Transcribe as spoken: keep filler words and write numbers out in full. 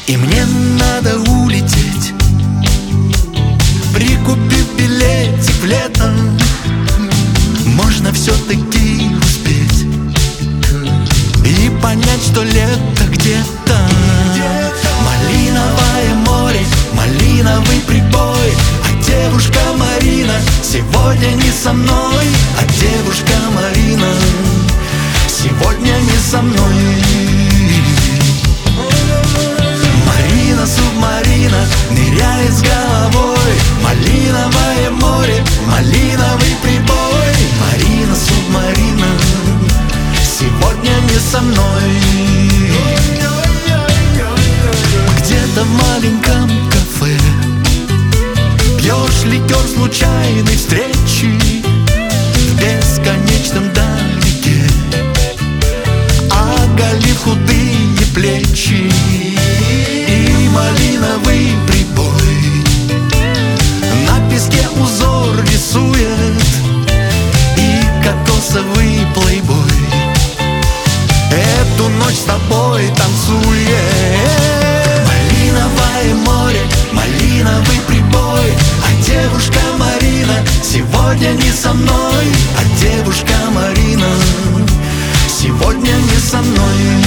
И мне надо улететь, прикупив билетик в лето. Можно все-таки успеть и понять, что лето где-то. Малиновое море, малиновый прибой, а девушка Марина сегодня не со мной. А девушка Марина сегодня не со мной. Марина, субмарина, ныряет с головой. Малиновое море, малиновый прибой. Марина, субмарина, сегодня не со мной. Где-то в маленьком кафе пьешь ликер случайной встречи в бесконечном далеке, оголив худые плечи. И малиновый прибой на песке узор рисует, и кокосовый плейбой эту ночь с тобой танцует. Малиновое море, малиновый прибой, а девушка Марина сегодня не со мной. А девушка Марина сегодня не со мной.